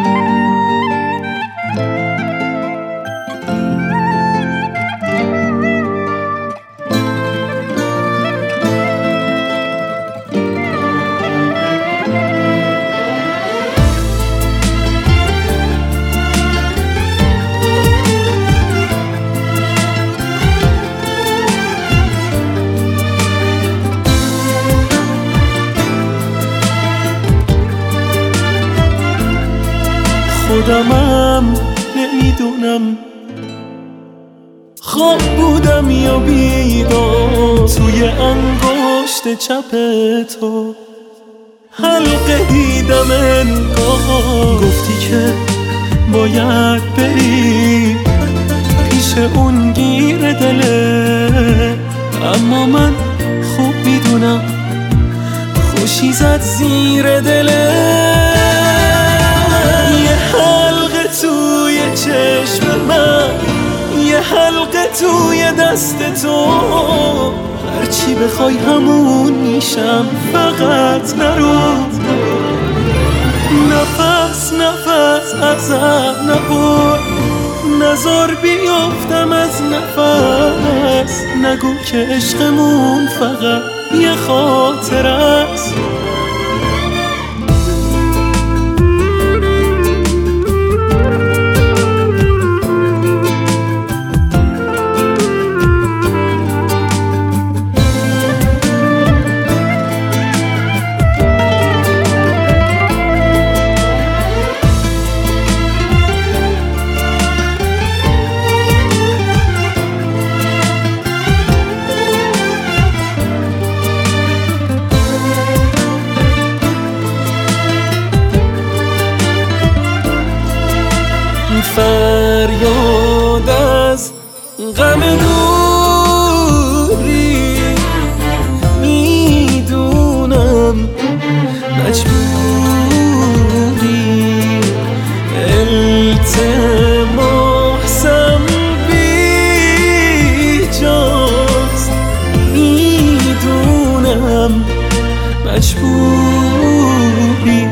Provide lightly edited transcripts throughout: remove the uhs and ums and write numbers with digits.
خودمم نمیدونم خواب بودم یا بیدار، توی انگشت چپ تو حلقه دیدم انگار. گفتی که باید بری پیش اون گیر دله، اما من خوب میدونم خوشی زد زیر دله. توی چشم من، یه حلقه توی دست تو، هرچی بخوای همون میشم، فقط نرو. نفس نفس ازم نبر، نزار بیافتم از نفس. نگو که عشقمون فقط یه خاطر است. فریاد از غم دوری، میدونم مجبوری، التماسم بیجاست، میدونم مجبوری.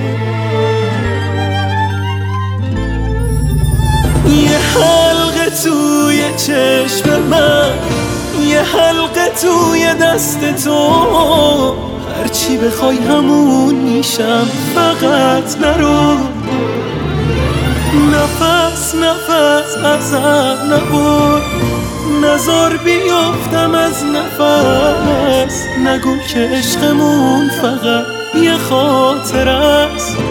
یه حلقه توی چشم من، یه حلقه توی دست تو، هرچی بخوای همون میشم، فقط نرو. نفس نفس ازم نبر، نزار بیافتم از نفس. نگو که عشقمون فقط یه خاطر است.